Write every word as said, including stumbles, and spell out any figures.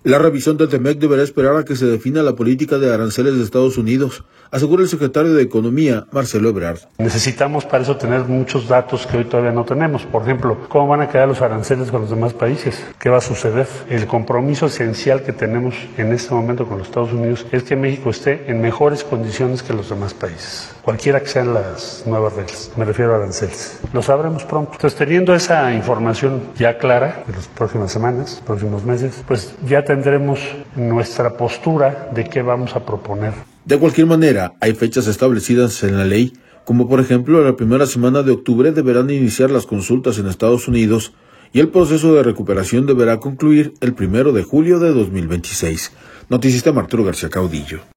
La revisión del T M E C deberá esperar a que se defina la política de aranceles de Estados Unidos, asegura el secretario de Economía, Marcelo Ebrard. Necesitamos para eso tener muchos datos que hoy todavía no tenemos. Por ejemplo, ¿cómo van a quedar los aranceles con los demás países? ¿Qué va a suceder? El compromiso esencial que tenemos en este momento con los Estados Unidos es que México esté en mejores condiciones que los demás países, cualquiera que sean las nuevas reglas. Me refiero a aranceles. Lo sabremos pronto. Entonces, teniendo esa información ya clara en las próximas semanas, próximos meses, pues ya tendremos nuestra postura de qué vamos a proponer. De cualquier manera, hay fechas establecidas en la ley, como por ejemplo la primera semana de octubre deberán iniciar las consultas en Estados Unidos y el proceso de recuperación deberá concluir el primero de julio de dos mil veintiséis. Noticista Arturo García Caudillo.